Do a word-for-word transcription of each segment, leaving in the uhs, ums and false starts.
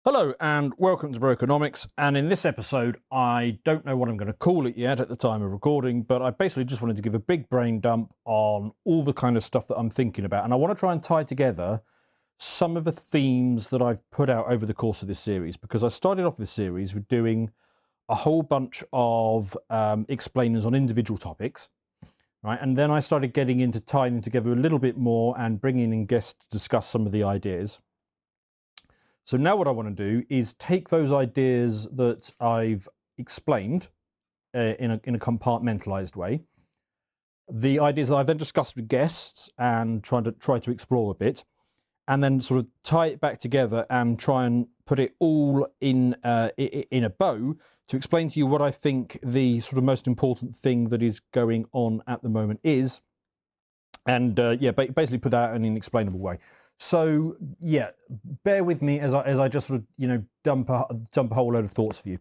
Hello and welcome to Brokenomics, and in this episode I don't know what I'm going to call it yet at the time of recording, but I basically just wanted to give a big brain dump on all the kind of stuff that I'm thinking about, and I want to try and tie together some of the themes that I've put out over the course of this series, because I started off this series with doing a whole bunch of um, explainers on individual topics, right? And then I started getting into tying them together a little bit more and bringing in guests to discuss some of the ideas. So now what I want to do is take those ideas that I've explained uh, in, a, in a compartmentalized way, the ideas that I've then discussed with guests and trying to try to explore a bit, and then sort of tie it back together and try and put it all in uh, in a bow to explain to you what I think the sort of most important thing that is going on at the moment is, and uh, yeah, basically put that in an explainable way. So yeah, bear with me as I as I just sort of you know dump a, dump a whole load of thoughts for you.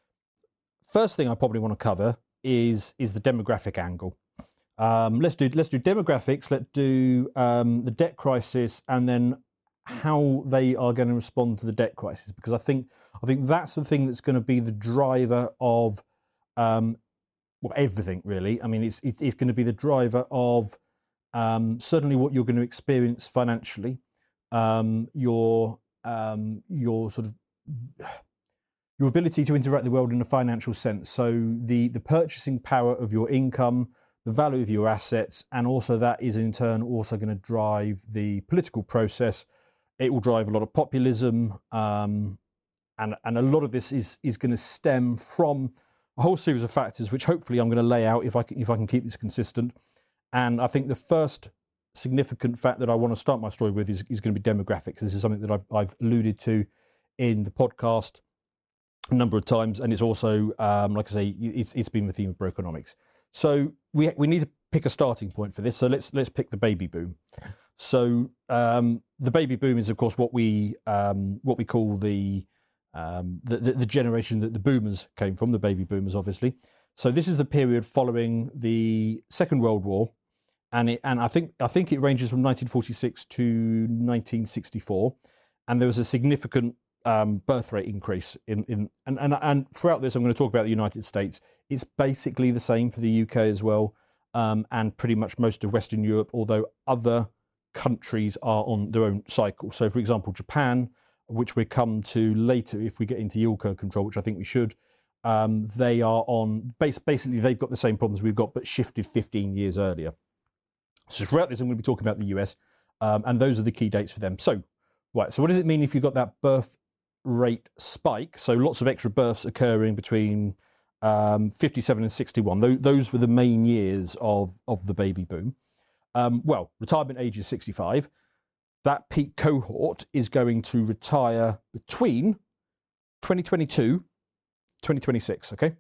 First thing I probably want to cover is is the demographic angle. Um, let's do let's do demographics. Let's do um, the debt crisis, and then how they are going to respond to the debt crisis, because I think I think that's the thing that's going to be the driver of um, well everything really. I mean, it's it's, it's going to be the driver of Um, certainly what you're going to experience financially, um, your um, your sort of your ability to interact with the world in a financial sense. So the the purchasing power of your income, the value of your assets, and also that is in turn also going to drive the political process. It will drive a lot of populism, um, and and a lot of this is is going to stem from a whole series of factors, which hopefully I'm going to lay out if I can, if I can keep this consistent. And I think the first significant fact that I want to start my story with is, is going to be demographics. This is something that I've, I've alluded to in the podcast a number of times, and it's also, um, like I say, it's, it's been the theme of Brokenomics. So we we need to pick a starting point for this. So let's let's pick the baby boom. So um, the baby boom is, of course, what we um, what we call the, um, the, the the generation that the boomers came from, the baby boomers, obviously. So this is the period following the Second World War. And it, and I think I think it ranges from nineteen forty-six to nineteen sixty-four, and there was a significant um, birth rate increase in in and, and and throughout this I'm going to talk about the United States. It's basically the same for the U K as well, um, and pretty much most of Western Europe, although other countries are on their own cycle. So, for example, Japan, which we come to later if we get into yield curve control, which I think we should. Um, they are on base. Basically, they've got the same problems we've got, but shifted fifteen years earlier. So throughout this, I'm going to be talking about the U S, um, and those are the key dates for them. So, right. So what does it mean if you've got that birth rate spike? So lots of extra births occurring between um, fifty-seven and sixty-one. Those, those were the main years of, of the baby boom. Um, well, retirement age is sixty-five. That peak cohort is going to retire between twenty twenty-two, twenty twenty-six. Okay.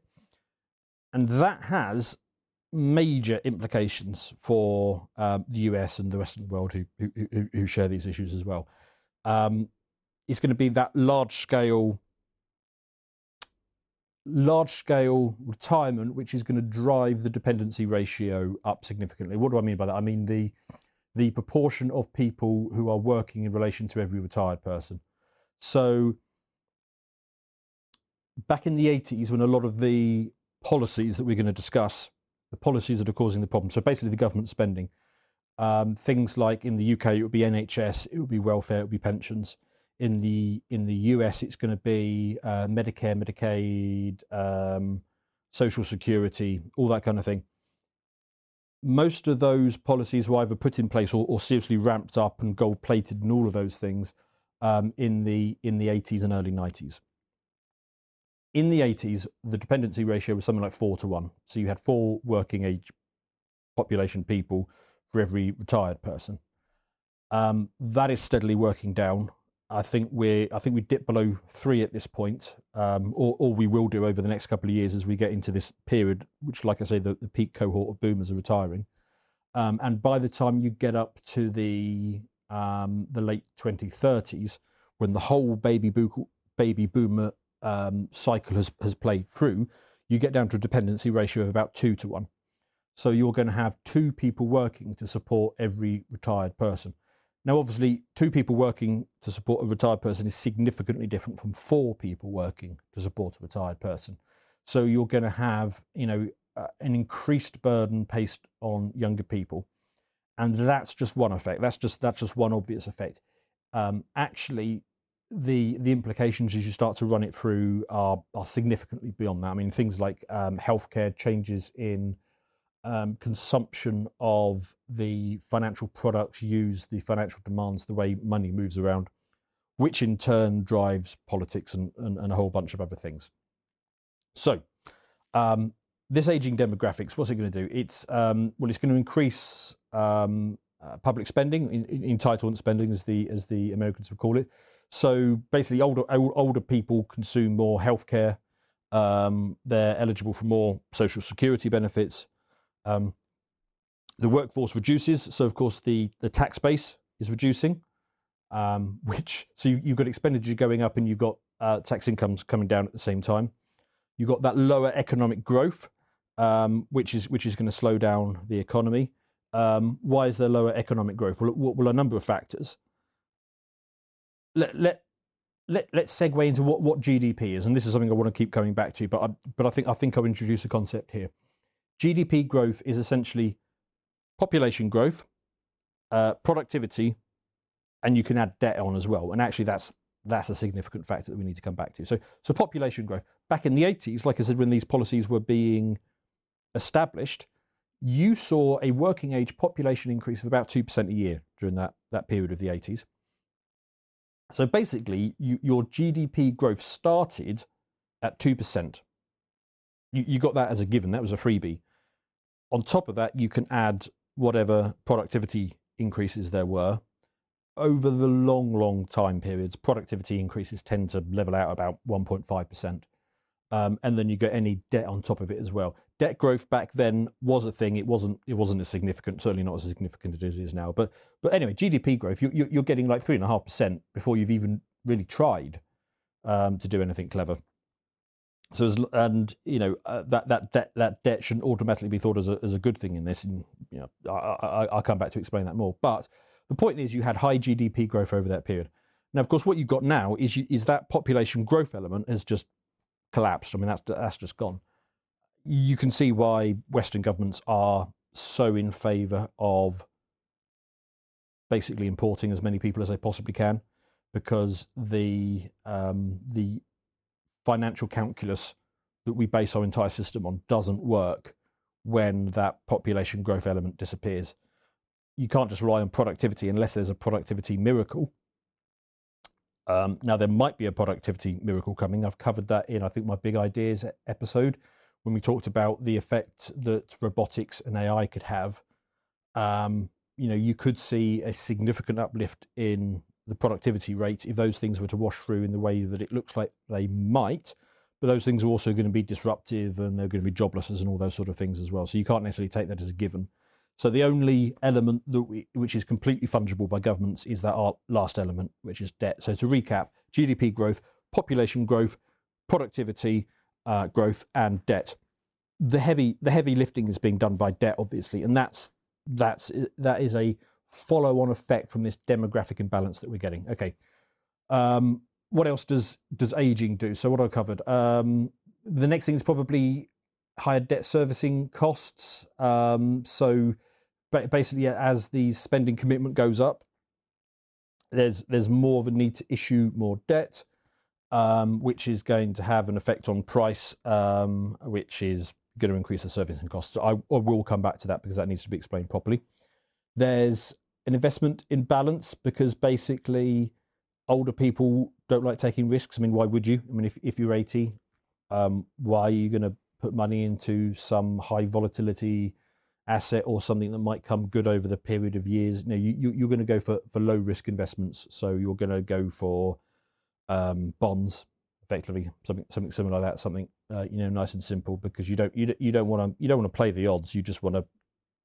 And that has major implications for um, the U S and the rest of the world who who, who share these issues as well. Um, it's going to be that large scale, large scale retirement, which is going to drive the dependency ratio up significantly. What do I mean by that? I mean the the proportion of people who are working in relation to every retired person. So back in the eighties, when a lot of the policies that we're going to discuss, the policies that are causing the problem. So basically the government spending, um, things like in the U K, it would be N H S, it would be welfare, it would be pensions. In the in the U S, it's going to be uh, Medicare, Medicaid, um, Social Security, all that kind of thing. Most of those policies were either put in place or, or seriously ramped up and gold-plated and all of those things um, in the in the eighties and early nineties. In the eighties, the dependency ratio was something like four to one. So you had four working age population people for every retired person. Um, that is steadily working down. I think we're I think we dip below three at this point, um, or, or we will do over the next couple of years as we get into this period, which, like I say, the, the peak cohort of boomers are retiring. Um, and by the time you get up to the um, the late twenty thirties, when the whole baby bo- baby boomer um, cycle has, has played through, you get down to a dependency ratio of about two to one. So you're going to have two people working to support every retired person. Now, obviously, two people working to support a retired person is significantly different from four people working to support a retired person. So you're going to have, you know, uh, an increased burden placed on younger people, and that's just one effect. That's just that's just one obvious effect. Um, actually, the the implications as you start to run it through are are significantly beyond that. I mean, things like um, healthcare changes in Um, consumption of the financial products used, the financial demands, the way money moves around, which in turn drives politics and, and, and a whole bunch of other things. So um, this aging demographics, what's it going to do? It's um, well, it's going to increase um, uh, public spending, in, in, entitlement spending, as the as the Americans would call it. So basically, older older people consume more healthcare. Um, they're eligible for more social security benefits. Um, the workforce reduces, so of course the, the tax base is reducing, um, which so you, you've got expenditure going up and you've got uh, tax incomes coming down at the same time. You've got that lower economic growth, um, which is which is going to slow down the economy. Um, why is there lower economic growth? Well, well, a number of factors. Let let let let's segue into what, what G D P is, and this is something I want to keep coming back to. But I, but I think I think I'll introduce a concept here. G D P growth is essentially population growth, uh, productivity, and you can add debt on as well. And actually, that's that's a significant factor that we need to come back to. So, so population growth. Back in the eighties, like I said, when these policies were being established, you saw a working age population increase of about two percent a year during that, that period of the eighties. So basically, you, your G D P growth started at two percent. You, you got that as a given. That was a freebie. On top of that, you can add whatever productivity increases there were. Over the long, long time periods, productivity increases tend to level out about one point five percent. Um, and then you get any debt on top of it as well. Debt growth back then was a thing. It wasn't It wasn't as significant, certainly not as significant as it is now. But but anyway, G D P growth, you, you, you're getting like three point five percent before you've even really tried um, to do anything clever. So, as, and you know uh, that that debt that debt shouldn't automatically be thought as a as a good thing in this. And you know, I, I, I'll come back to explain that more. But the point is, you had high G D P growth over that period. Now, of course, what you've got now is you, is that population growth element has just collapsed. I mean, that's that's just gone. You can see why Western governments are so in favour of basically importing as many people as they possibly can, because the um, the financial calculus that we base our entire system on doesn't work when that population growth element disappears. You can't just rely on productivity unless there's a productivity miracle. Um, now, there might be a productivity miracle coming. I've covered that in, I think, my Big Ideas episode when we talked about the effect that robotics and A I could have. Um, you know, you could see a significant uplift in the productivity rate if those things were to wash through in the way that it looks like they might, but those things are also going to be disruptive and they're going to be joblesses and all those sort of things as well. So you can't necessarily take that as a given. So the only element that we, which is completely fungible by governments is that our last element, which is debt. So to recap, G D P growth, population growth, productivity uh, growth, and debt. The heavy the heavy lifting is being done by debt, obviously, and that's that's that is a follow-on effect from this demographic imbalance that we're getting. Okay, um, what else does does aging do? So what I covered. Um, the next thing is probably higher debt servicing costs. Um, so basically, as the spending commitment goes up, there's there's more of a need to issue more debt, um, which is going to have an effect on price, um, which is going to increase the servicing costs. I, I will come back to that because that needs to be explained properly. There's an investment imbalance because basically older people don't like taking risks. I mean, why would you? I mean, if, if you're eighty, um, why are you going to put money into some high volatility asset or something that might come good over the period of years? No, you, you, you're going to go for, for low risk investments. So you're going to go for um, bonds, effectively something something similar like that, something uh, you know nice and simple, because you don't you don't, you don't want to you don't want to play the odds. You just want to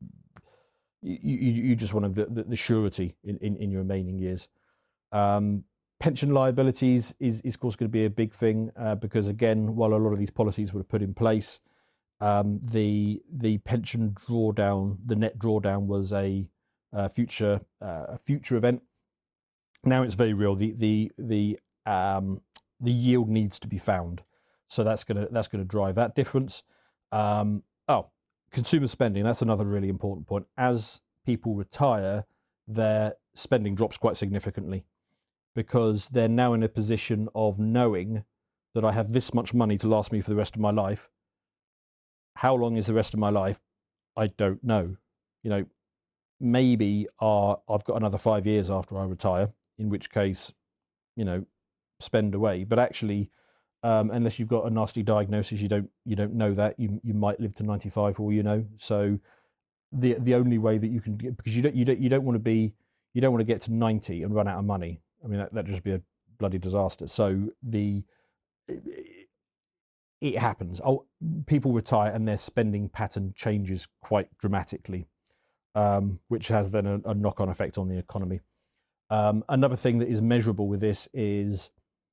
you, you, you just want the, the, the surety in, in, in your remaining years. Um, pension liabilities is, is of course going to be a big thing uh, because again, while a lot of these policies were put in place, um, the the pension drawdown, the net drawdown was a uh, future uh, a future event. Now it's very real. The the the um, the yield needs to be found, so that's gonna that's gonna drive that difference. Um, oh, consumer spending. That's another really important point. As people retire, their spending drops quite significantly because they're now in a position of knowing that I have this much money to last me for the rest of my life. How long is the rest of my life? I don't know. You know, maybe uh, I've got another five years after I retire, in which case, you know, spend away. But actually, um, unless you've got a nasty diagnosis, you don't you don't know that. You you might live to ninety-five for all you know. So the the only way that you can get, because you don't you don't you don't want to be you don't want to get to ninety and run out of money. I mean, that that'd just be a bloody disaster. So the it, it happens. Oh, people retire and their spending pattern changes quite dramatically, um, which has then a, a knock-on effect on the economy. Um, another thing that is measurable with this is,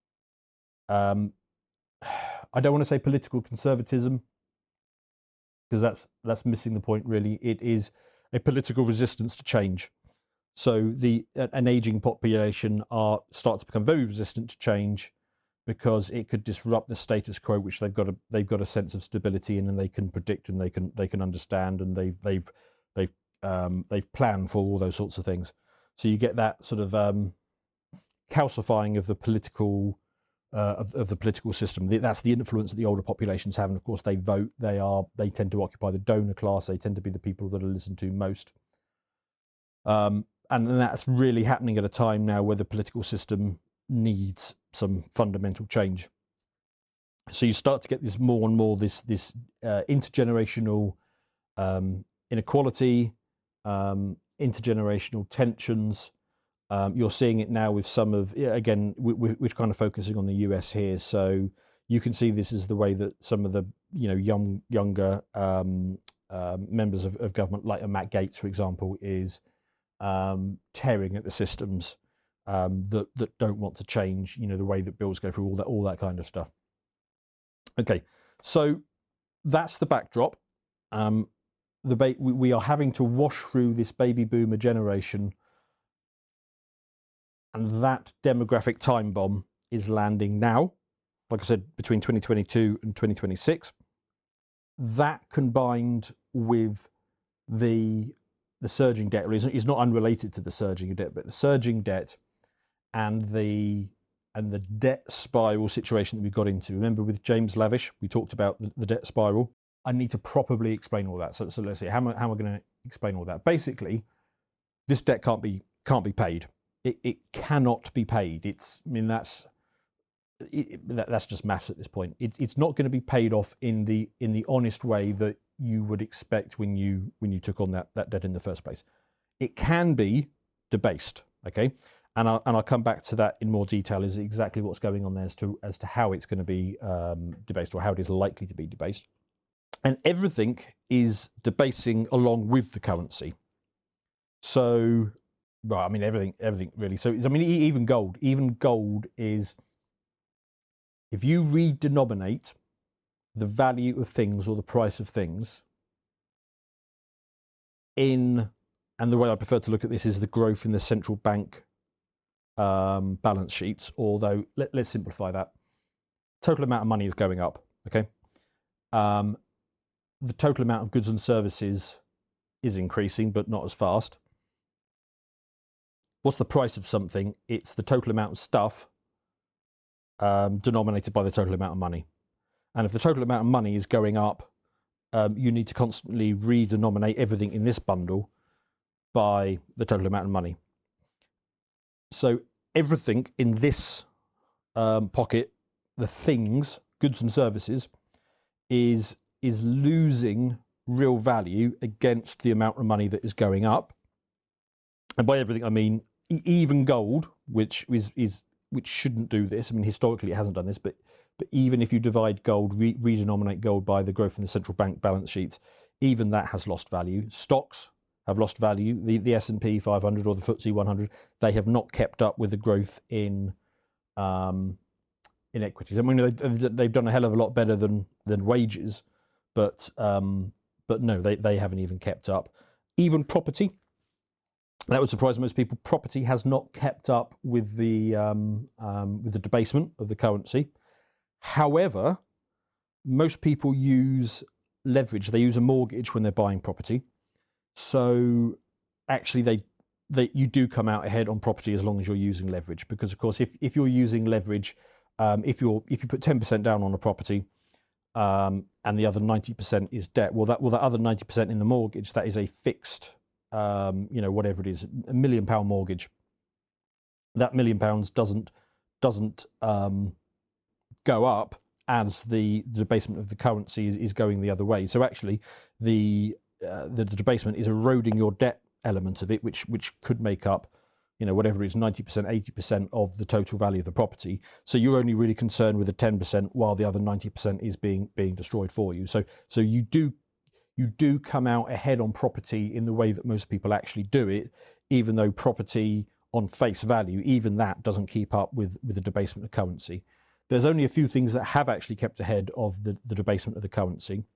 um, I don't want to say political conservatism, because that's that's missing the point really. It is a political resistance to change. So the an aging population are start to become very resistant to change because it could disrupt the status quo, which they've got a they've got a sense of stability in, and they can predict and they can they can understand, and they've they've they've um, they've planned for all those sorts of things. So you get that sort of um, calcifying of the political uh, of, of the political system. That's the influence that the older populations have, and of course they vote. They are they tend to occupy the donor class. They tend to be the people that are listened to most. Um, and that's really happening at a time now where the political system needs some fundamental change. So you start to get this more and more this this uh, intergenerational um, inequality, um, intergenerational tensions. Um, you're seeing it now with some of, again, we, we're kind of focusing on the U S here. So you can see this is the way that some of the, you know, young younger um, uh, members of, of government, like Matt Gaetz, for example, is um, tearing at the systems um, that that don't want to change. You know, the way that bills go through, all that all that kind of stuff. Okay, so that's the backdrop. Um, the ba- we, we are having to wash through this baby boomer generation, and that demographic time bomb is landing now. Like I said, between twenty twenty-two and twenty twenty-six. That combined with the the surging debt is not unrelated to the surging debt, but the surging debt and the and the debt spiral situation that we got into. Remember with James Lavish, we talked about the, the debt spiral. I need to properly explain all that. So, so let's see, how am I, how am I going to explain all that? Basically, this debt can't be can't be paid. It, it cannot be paid. It's I mean that's it, that, that's just maths at this point. It's it's not going to be paid off in the in the honest way that you would expect when you when you took on that, that debt in the first place. It can be debased, okay? And I'll, and I'll come back to that in more detail, is exactly what's going on there as to as to how it's going to be um, debased, or how it is likely to be debased. And everything is debasing along with the currency. So, well, I mean, everything, everything really. So, I mean, even gold, even gold is, if you redenominate the value of things or the price of things in, and the way I prefer to look at this is the growth in the central bank um, balance sheets, although let, let's simplify that. Total amount of money is going up, okay? Um, the total amount of goods and services is increasing, but not as fast. What's the price of something? It's the total amount of stuff um, denominated by the total amount of money. And if the total amount of money is going up, um, you need to constantly redenominate everything in this bundle by the total amount of money. So everything in this um, pocket, the things, goods and services, is is losing real value against the amount of money that is going up. And by everything I mean even gold, which is is which shouldn't do this. I mean, historically it hasn't done this, but but even if you divide gold, re- redenominate gold by the growth in the central bank balance sheets, even that has lost value. Stocks have lost value. The the S and P five hundred or the F T S E one hundred, they have not kept up with the growth in um, in equities. I mean, they've, they've done a hell of a lot better than than wages, but um, but no, they, they haven't even kept up. Even property, That would surprise most people. Property has not kept up with the um, um, with the debasement of the currency. However, most people use leverage. They use a mortgage when they're buying property. So actually, they they you do come out ahead on property as long as you're using leverage. Because of course, if if you're using leverage, um, if you're if you put ten percent down on a property, um, and the other ninety percent is debt, well, that well that other ninety percent in the mortgage, that is a fixed. Um, you know, whatever it is, a million pound mortgage. That million pounds doesn't doesn't um, go up as the, the debasement of the currency is, is going the other way. So actually, the, uh, the the debasement is eroding your debt element of it, which which could make up, you know, whatever it is, ninety percent, eighty percent of the total value of the property. So you're only really concerned with the ten percent, while the other ninety percent is being being destroyed for you. So so you do. You do come out ahead on property in the way that most people actually do it, even though property on face value, even that doesn't keep up with, with the debasement of currency. There's only a few things that have actually kept ahead of the, the debasement of the currency,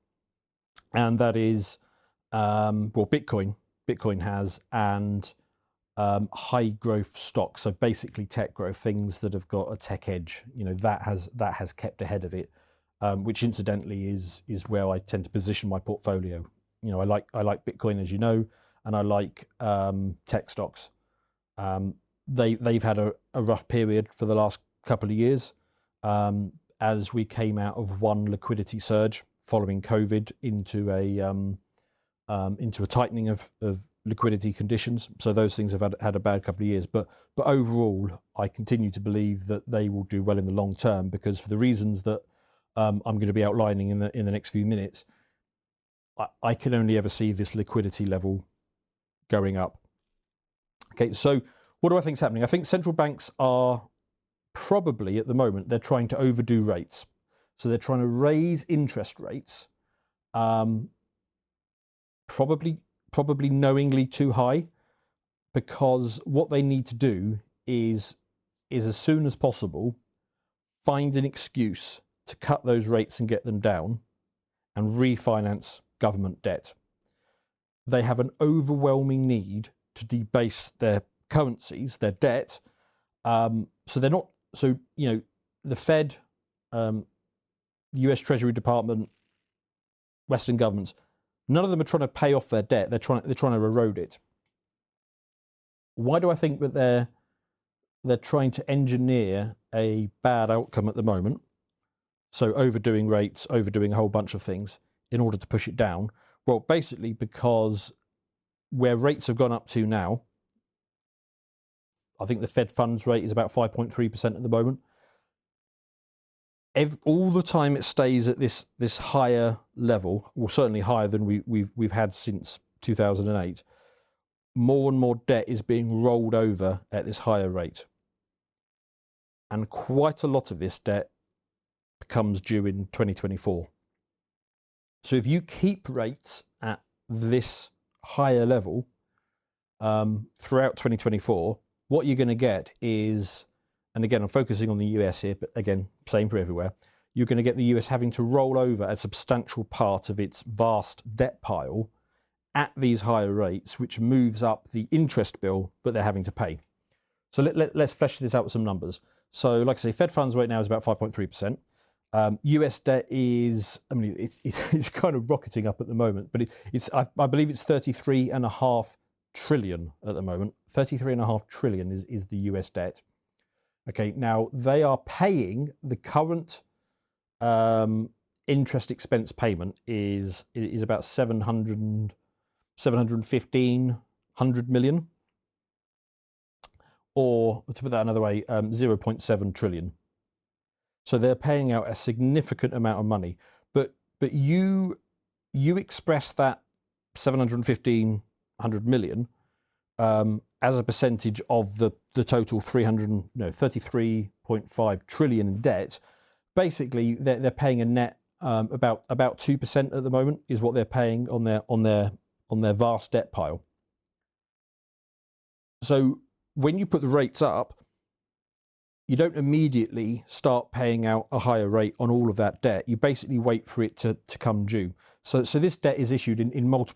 and that is, um, well, Bitcoin. Bitcoin has, and um, high growth stocks, so basically tech growth, things that have got a tech edge. You know, that has that has kept ahead of it. Um, which incidentally is is where I tend to position my portfolio. You know, I like I like Bitcoin, as you know, and I like um, tech stocks. Um, they they've had a, a rough period for the last couple of years, um, as we came out of one liquidity surge following COVID into a um, um, into a tightening of, of liquidity conditions. So those things have had, had a bad couple of years. But but overall, I continue to believe that they will do well in the long term, because for the reasons that Um, I'm going to be outlining in the in the next few minutes, I, I can only ever see this liquidity level going up. Okay, so what do I think is happening? I think central banks are probably at the moment, they're trying to overdo rates. So they're trying to raise interest rates, um, probably probably knowingly too high, because what they need to do is is as soon as possible find an excuse to cut those rates and get them down and refinance government debt. They have an overwhelming need to debase their currencies, their debt. Um, so they're not, so, you know, the Fed, um, U S Treasury Department, Western governments, none of them are trying to pay off their debt. They're trying, they're trying to erode it. Why do I think that they're, they're trying to engineer a bad outcome at the moment? So overdoing rates, overdoing a whole bunch of things in order to push it down. Well, basically because where rates have gone up to now, I think the Fed funds rate is about five point three percent at the moment. Every, all the time it stays at this this higher level, well, certainly higher than we, we've we've had since two thousand eight. More and more debt is being rolled over at this higher rate, and quite a lot of this debt becomes due in twenty twenty-four. So if you keep rates at this higher level um, throughout twenty twenty-four, what you're going to get is, and again, I'm focusing on the U S here, but again, same for everywhere, you're going to get the U S having to roll over a substantial part of its vast debt pile at these higher rates, which moves up the interest bill that they're having to pay. So let, let, let's flesh this out with some numbers. So like I say, Fed funds right now is about five point three percent. Um, U S debt is, I mean, it's, it's kind of rocketing up at the moment, but it, it's, I, I believe it's thirty-three and a half trillion at the moment. thirty-three and a half trillion is, is the U S debt. Okay, now they are paying the current um, interest expense payment is is about seven hundred, seven fifteen hundred million, or to put that another way, um, zero point seven trillion. So they're paying out a significant amount of money, but but you you express that seven hundred fifteen hundred million um, as a percentage of the the total three hundred no thirty-three point five trillion in debt. Basically, they're they're paying a net um, about about two percent at the moment is what they're paying on their on their on their vast debt pile. So when you put the rates up, you don't immediately start paying out a higher rate on all of that debt. You basically wait for it to, to come due. So so this debt is issued in, in multiple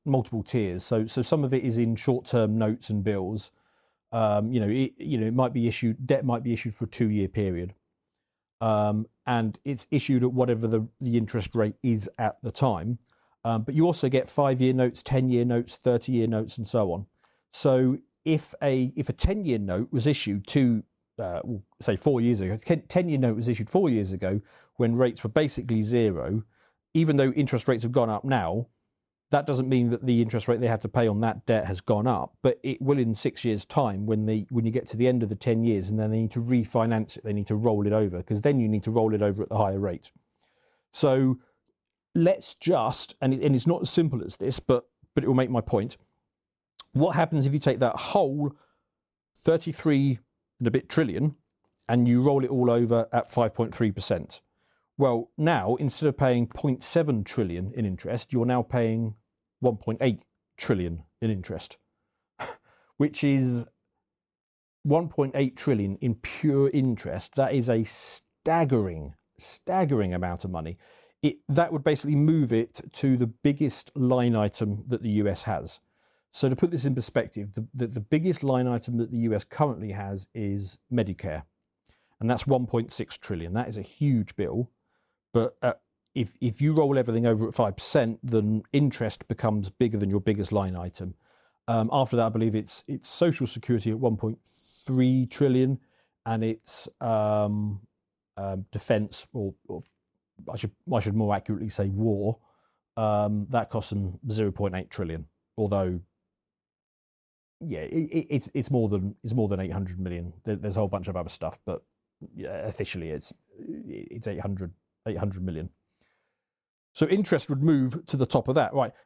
multiple tiers. So so some of it is in short-term notes and bills. Um, you know, it, you know, it might be issued. Debt might be issued for a two-year period, um, and it's issued at whatever the the interest rate is at the time. Um, but you also get five-year notes, ten-year notes, thirty-year notes, and so on. So if a if a ten-year note was issued to uh, say four years ago, ten-year note was issued four years ago when rates were basically zero, even though interest rates have gone up now, that doesn't mean that the interest rate they had to pay on that debt has gone up, but it will in six years' time when they when you get to the end of the ten years and then they need to refinance it, they need to roll it over, because then you need to roll it over at the higher rate. So let's just, and, it, and it's not as simple as this, but but it will make my point. What happens if you take that whole thirty-three and a bit trillion and you roll it all over at five point three percent? Well, now, instead of paying zero point seven trillion in interest, you're now paying one point eight trillion in interest, which is one point eight trillion in pure interest. That is a staggering, staggering amount of money. It, that would basically move it to the biggest line item that the U S has. So to put this in perspective, the, the, the biggest line item that the U S currently has is Medicare, and that's one point six trillion. That is a huge bill. But uh, if if you roll everything over at five percent, then interest becomes bigger than your biggest line item. Um, after that, I believe it's it's Social Security at one point three trillion, and it's um, um, defence, or, or I should I should more accurately say war. Um, that costs them zero point eight trillion. Although, yeah, it, it's it's more than it's more than eight hundred million. There, there's a whole bunch of other stuff, but yeah, officially it's it's eight hundred. eight hundred million. So interest would move to the top of that. Right.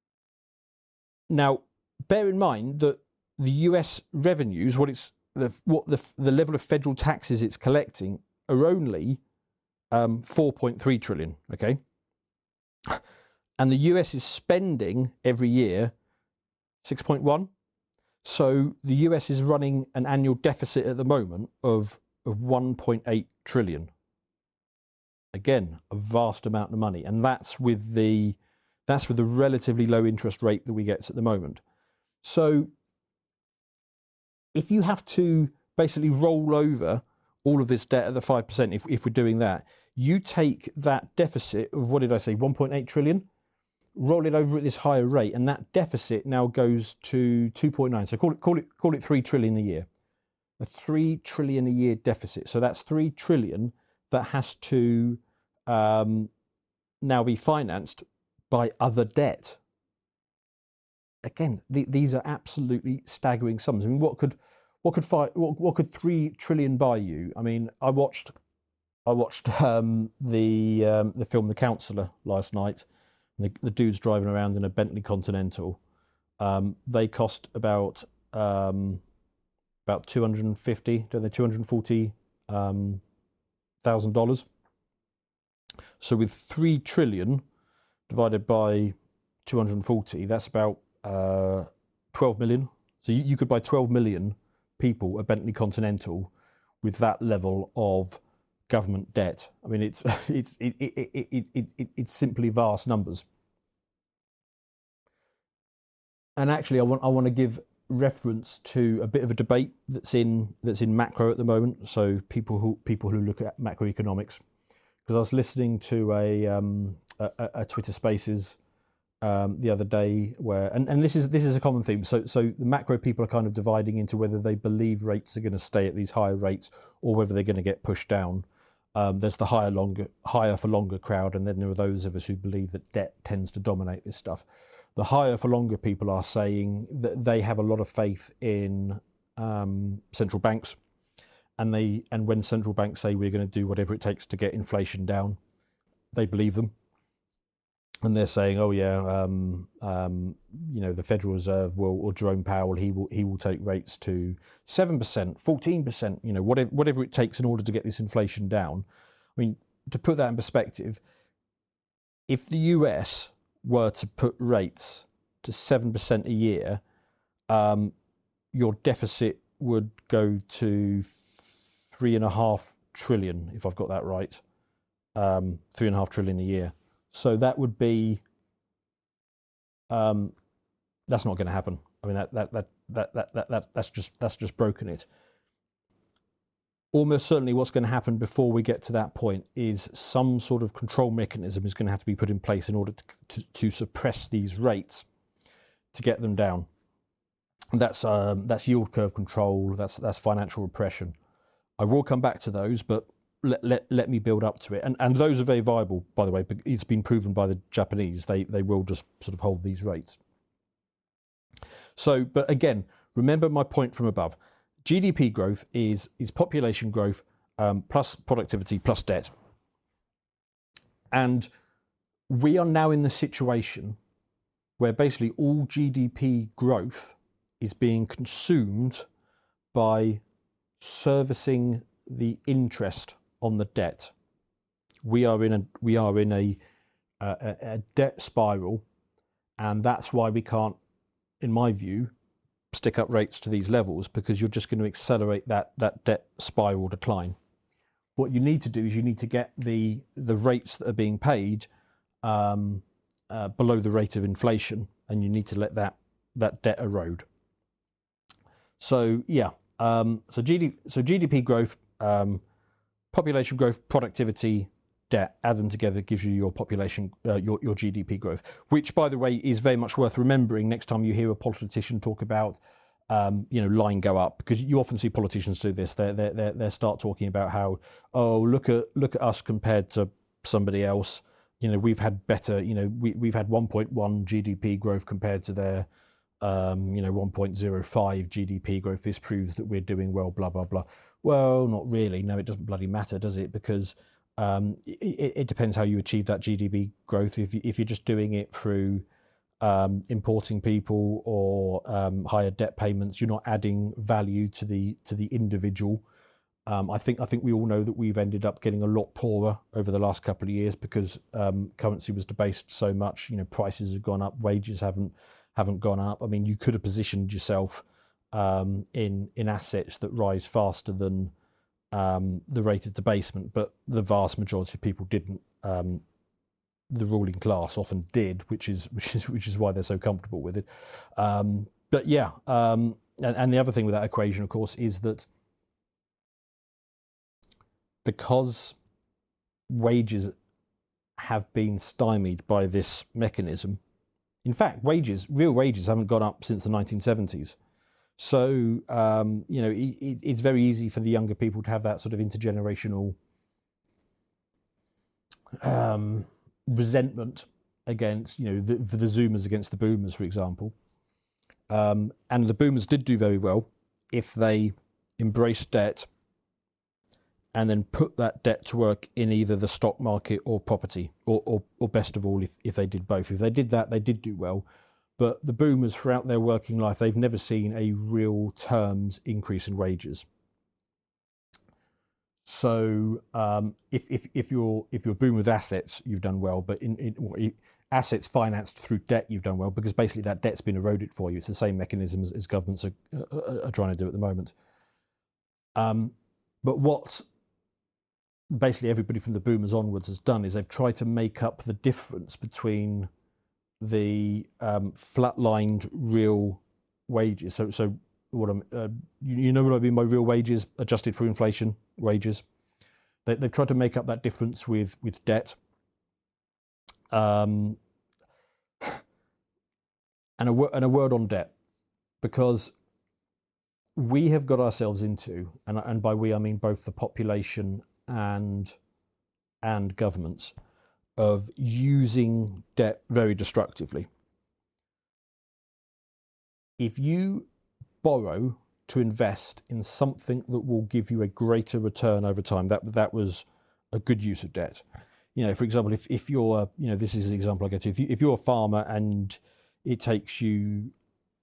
Now, bear in mind that the U S revenues, what it's the what the the level of federal taxes it's collecting are only um, four point three trillion. Okay, and the U S is spending every year six point one. So the U S is running an annual deficit at the moment of of one point eight trillion. Again, a vast amount of money, and that's with the that's with the relatively low interest rate that we get at the moment. So if you have to basically roll over all of this debt at the five percent, if if we're doing that, you take that deficit of, what did I say, one point eight trillion, roll it over at this higher rate, and that deficit now goes to two point nine. So call it call it call it three trillion a year. A three trillion a year deficit. So that's three trillion that has to um, now be financed by other debt. Again, the, these are absolutely staggering sums. I mean, what could what could five, what, what could three trillion buy you? I mean, I watched I watched um, the um, the film The Counselor last night. And the, the dude's driving around in a Bentley Continental. Um, they cost about um, about two hundred fifty, don't they? Two hundred forty. Um, thousand dollars. So with three trillion divided by two hundred forty, that's about uh, twelve million. So you, you could buy twelve million people a Bentley Continental with that level of government debt. I mean, it's it's it it it it, it, it it's simply vast numbers. And actually, I want I want to give reference to a bit of a debate that's in that's in macro at the moment. So people who people who look at macroeconomics, because I was listening to a um, a, a Twitter Spaces um, the other day where, and, and this is this is a common theme. So so the macro people are kind of dividing into whether they believe rates are going to stay at these higher rates or whether they're going to get pushed down. Um, there's the higher longer higher for longer crowd, and then there are those of us who believe that debt tends to dominate this stuff. The higher for longer people are saying that they have a lot of faith in um, central banks, and they and when central banks say we're going to do whatever it takes to get inflation down, they believe them, and they're saying, oh yeah, um, um, you know, the Federal Reserve will, or Jerome Powell, he will he will take rates to seven percent, fourteen percent, you know, whatever whatever it takes in order to get this inflation down. I mean, to put that in perspective, if the U S were to put rates to seven percent a year, um, your deficit would go to three and a half trillion, if I've got that right, um, three and a half trillion a year. So that would be um, that's not going to happen. I mean, that that that that that, that, that that's just that's just broken it. Almost certainly what's going to happen before we get to that point is some sort of control mechanism is going to have to be put in place in order to, to, to suppress these rates, to get them down. And that's um, that's yield curve control, that's that's financial repression. I will come back to those, but let let, let me build up to it. And and those are very viable, by the way. It's been proven by the Japanese. They they will just sort of hold these rates. So, but again, remember my point from above. G D P growth is, is population growth um, plus productivity plus debt. And we are now in the situation where basically all G D P growth is being consumed by servicing the interest on the debt. We are in a we are in a, a, a debt spiral, and that's why we can't, in my view, stick up rates to these levels, because you're just going to accelerate that that debt spiral decline. What you need to do is you need to get the the rates that are being paid um, uh, below the rate of inflation, and you need to let that that debt erode. So yeah, um, so G D P, so G D P growth, um, population growth, productivity, debt, add them together gives you your population, uh, your your G D P growth, which, by the way, is very much worth remembering next time you hear a politician talk about, um, you know, line go up, because you often see politicians do this. They they they they start talking about how, oh, look at look at us compared to somebody else. You know, we've had better. You know, we we've had one point one G D P growth compared to their, um, you know, one point zero five G D P growth. This proves that we're doing well. Blah blah blah. Well, not really. No, it doesn't bloody matter, does it? Because Um, it, it depends how you achieve that G D P growth. If, you, if you're just doing it through um, importing people or um, higher debt payments, you're not adding value to the to the individual. Um, I think I think we all know that we've ended up getting a lot poorer over the last couple of years because um, currency was debased so much. You know, prices have gone up, wages haven't haven't gone up. I mean, you could have positioned yourself um, in in assets that rise faster than Um, the rate of debasement, but the vast majority of people didn't. Um, the ruling class often did, which is which is which is why they're so comfortable with it. Um, but yeah, um, and, and the other thing with that equation, of course, is that because wages have been stymied by this mechanism. In fact, wages, real wages, haven't gone up since the nineteen seventies. So, um, you know, it, it's very easy for the younger people to have that sort of intergenerational um, resentment against, you know, the, for the Zoomers against the Boomers, for example. Um, and the Boomers did do very well if they embraced debt and then put that debt to work in either the stock market or property, or, or, or best of all, if, if they did both. If they did that, they did do well. But the Boomers, throughout their working life, they've never seen a real terms increase in wages. So um, if, if if you're if you're a Boomer with assets, you've done well. But in, in assets financed through debt, you've done well, because basically that debt's been eroded for you. It's the same mechanism as, as governments are, are, are trying to do at the moment. Um, but what basically everybody from the Boomers onwards has done is they've tried to make up the difference between the um, flatlined real wages. So, so what I'm, uh, you, you know what I mean by real wages, adjusted for inflation wages. They, they've tried to make up that difference with with debt. Um, and a and a word on debt, because we have got ourselves into, and and by we I mean both the population and and governments, of using debt very destructively. If you borrow to invest in something that will give you a greater return over time, that that was a good use of debt. You know, for example, if, if you're, you know, this is the example I go to, if, you, if you're a farmer and it takes you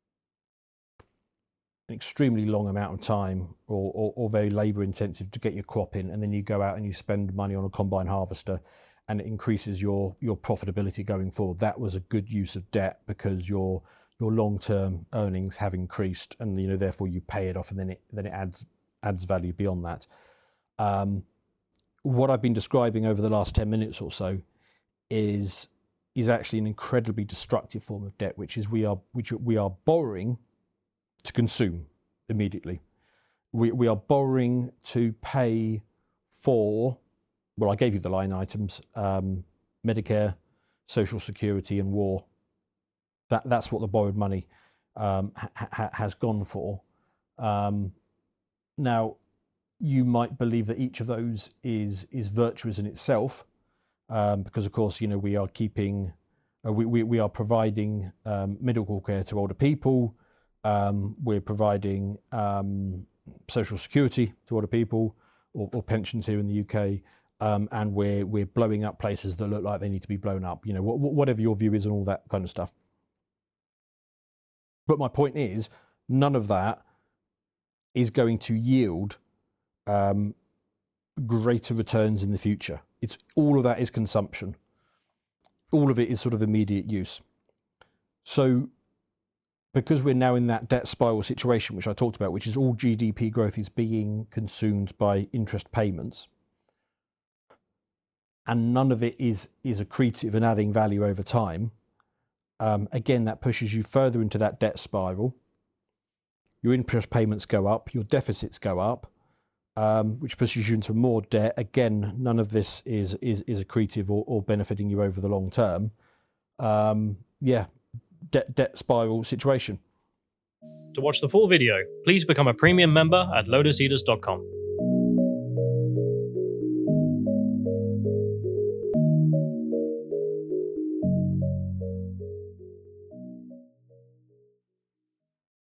an extremely long amount of time or, or, or very labour intensive to get your crop in, and then you go out and you spend money on a combine harvester and it increases your, your profitability going forward, that was a good use of debt, because your your long-term earnings have increased, and you know therefore you pay it off, and then it then it adds adds value beyond that. Um, what I've been describing over the last ten minutes or so is is actually an incredibly destructive form of debt, which is we are which we are borrowing to consume immediately. We we are borrowing to pay for, well, I gave you the line items, um, Medicare, Social Security, and war. That that's what the borrowed money um, ha- has gone for. Um, now, you might believe that each of those is is virtuous in itself, um, because of course, you know, we are keeping, uh, we, we we are providing um, medical care to older people. Um, we're providing um, social security to older people, or, or pensions here in the U K, um, and we're we're blowing up places that look like they need to be blown up. You know, wh- whatever your view is and all that kind of stuff. But my point is, none of that is going to yield um, greater returns in the future. It's all of that is consumption. All of it is sort of immediate use. So, because we're now in that debt spiral situation, which I talked about, which is all G D P growth is being consumed by interest payments, and none of it is is accretive and adding value over time. Um, again, that pushes you further into that debt spiral. Your interest payments go up, your deficits go up, um, which pushes you into more debt. Again, none of this is is, is accretive or, or benefiting you over the long term. Um, yeah, debt debt spiral situation. To watch the full video, please become a premium member at lotus eaters dot com.